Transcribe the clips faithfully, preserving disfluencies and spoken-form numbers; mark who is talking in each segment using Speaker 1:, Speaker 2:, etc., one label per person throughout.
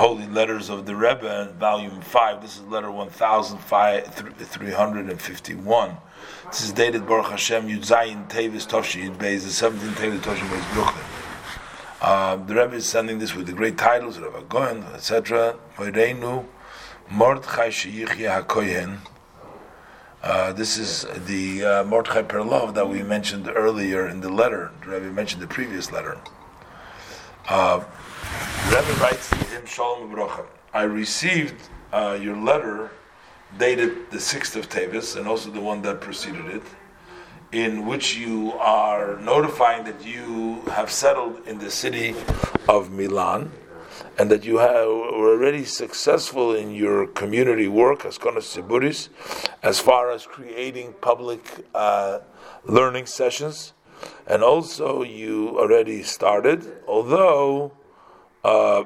Speaker 1: Holy Letters of the Rebbe, Volume five. This is letter one thousand three hundred fifty-one. This is dated Baruch Hashem Yud Zayin Tevis Tovshi Yud Beis, the seventeenth Tevis Tovshi Beis Brooklyn. Uh, the Rebbe is sending this with the great titles, Rebbe Goen, et cetera. Moireinu Mordechai Sheyichya HaKohen. Uh, this is the uh, Mordechai Perlov that we mentioned earlier in the letter. The Rebbe mentioned the previous letter. Uh, the Rebbe writes to him, Shalom Uvracha. I received uh, your letter dated the sixth of Tevis, and also the one that preceded it, in which you are notifying that you have settled in the city of Milan, and that you have, were already successful in your community work as Konos Tziburis, as far as creating public uh, learning sessions, and also you already started, although uh,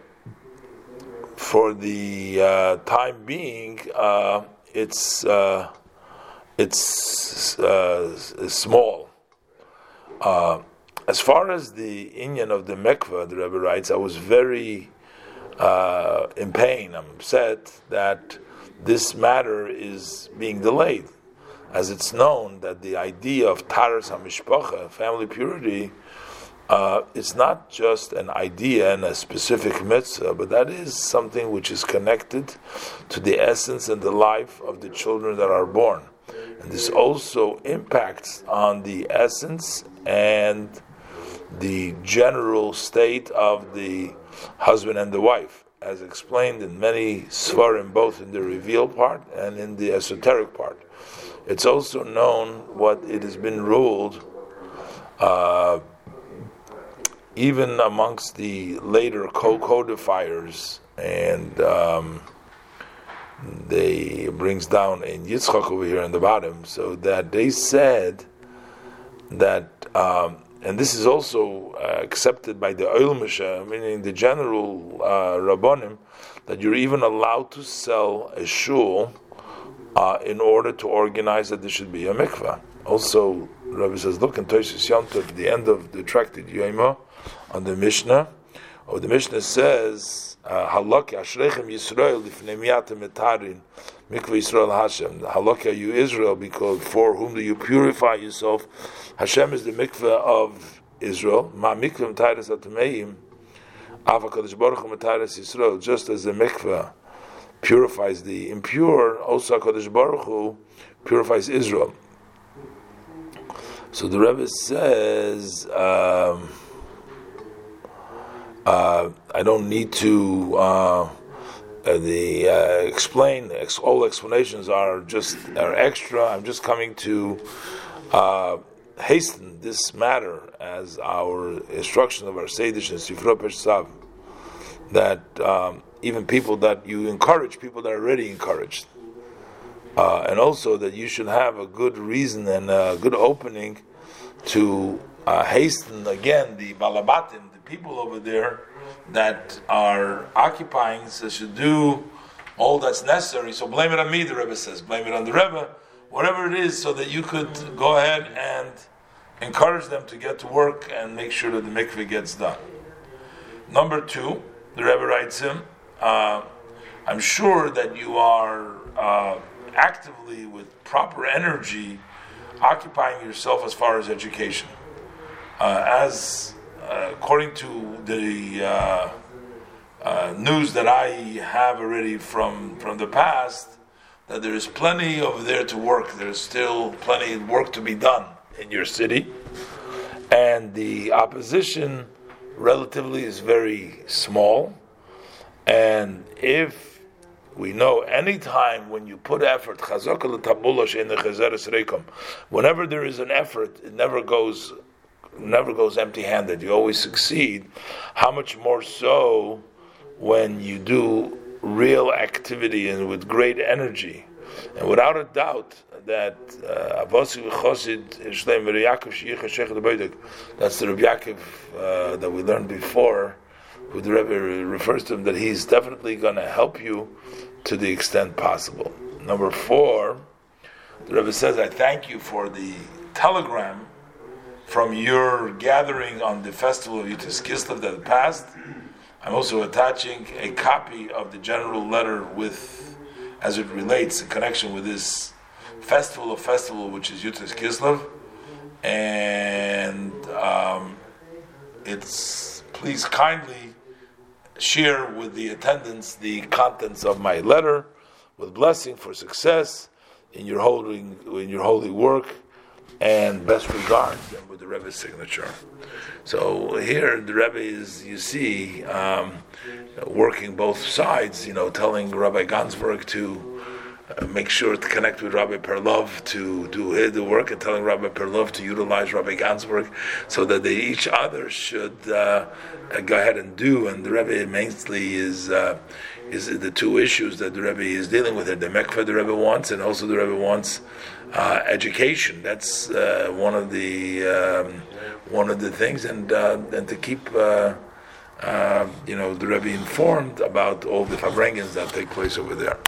Speaker 1: for the uh, time being, uh, it's uh, it's uh, small. Uh, as far as the inyan of the mikveh, the Rebbe writes, I was very uh, in pain. I'm upset that this matter is being delayed, as it's known that the idea of taras hamishpacha, family purity, Uh, it's not just an idea and a specific mitzvah, but that is something which is connected to the essence and the life of the children that are born. And this also impacts on the essence and the general state of the husband and the wife, as explained in many svarim, both in the reveal part and in the esoteric part. It's also known what it has been ruled uh, even amongst the later co-codifiers, and um, they brings down in Yitzchak over here in the bottom, so that they said that, um, and this is also uh, accepted by the Oil Misha, meaning the general uh, Rabbonim, that you're even allowed to sell a shul uh, in order to organize that there should be a mikveh. Also, Rabbi says, look in Toshis Yontav, the end of the tractate Yoima, on the Mishnah, or the Mishnah says, Halakha Ashrechem Yisrael Lifnei Miyatem Etarin Mikveh Yisrael Hashem. Halakha, you Israel, because for whom do you purify yourself? Hashem is the mikveh of Israel. Ma mikveh Metaris Atameim Ava Kadosh Baruch Hu Metaris Yisrael. Just as the mikveh purifies the impure, also Kadosh Baruch Hu purifies Israel. So the Rebbe says, um, uh, I don't need to uh, uh, the uh, explain. Ex- all explanations are just are extra. I'm just coming to uh, hasten this matter as our instruction of our Seidish and Sifro Peshav, that um, even people that you encourage, people that are already encouraged. Uh, and also that you should have a good reason and a good opening to uh, hasten again the balabatim, the people over there that are occupying, so should do all that's necessary. So blame it on me, the Rebbe says. Blame it on the Rebbe, whatever it is, so that you could go ahead and encourage them to get to work and make sure that the mikveh gets done. Number two, the Rebbe writes him, uh, I'm sure that you are Uh, actively, with proper energy, occupying yourself as far as education. Uh, as uh, according to the uh, uh, news that I have already from, from the past, that there is plenty over there to work. There's still plenty of work to be done in your city. And the opposition relatively is very small. And if we know any time when you put effort, whenever there is an effort, it never goes never goes empty-handed. You always succeed. How much more so when you do real activity and with great energy. And without a doubt that uh, that's the Rabbi Yaakov uh, that we learned before, who the Rebbe refers to him, that he's definitely going to help you to the extent possible. Number four, the Rebbe says, I thank you for the telegram from your gathering on the festival of Yutis Kislev that passed. I'm also attaching a copy of the general letter with, as it relates in connection with this festival of festival, which is Yud Tes Kislev, and um, it's please kindly share with the attendants the contents of my letter, with blessing for success in your holy in your holy work, and best regards, and with the Rebbe's signature. So here the Rebbe is, you see, um, working both sides. You know, telling Rabbi Gansberg to uh, make sure to connect with Rabbi Perlov to do the work, and telling Rabbi Perlov to utilize Rabbi Gansberg, so that they each other should uh, go ahead and do. And the Rebbe mainly is uh, is the two issues that the Rebbe is dealing with. Here. The Mekveh the Rebbe wants, and also the Rebbe wants uh, education. That's uh, one of the um, one of the things, and uh, and to keep uh, uh, you know the Rebbe informed about all the farbrengens that take place over there.